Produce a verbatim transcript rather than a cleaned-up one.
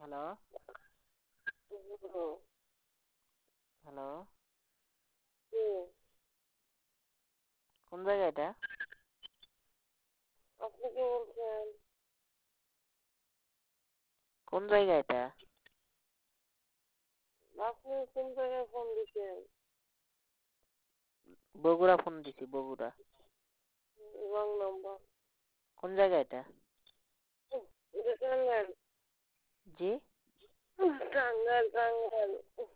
Hello হুম, hello কে? কোন জায়গা এটা? আপনি কে বলছেন? কোন জায়গা এটা? আপনি কোন জায়গায় ফোন দিচ্ছেন? বগুড়া ফোন দিছি, বগুড়া। Wrong number. কোন জায়গা এটা? এটা টাঙ্গাইল। জি? টাঙ্গাইল টাঙ্গাইল।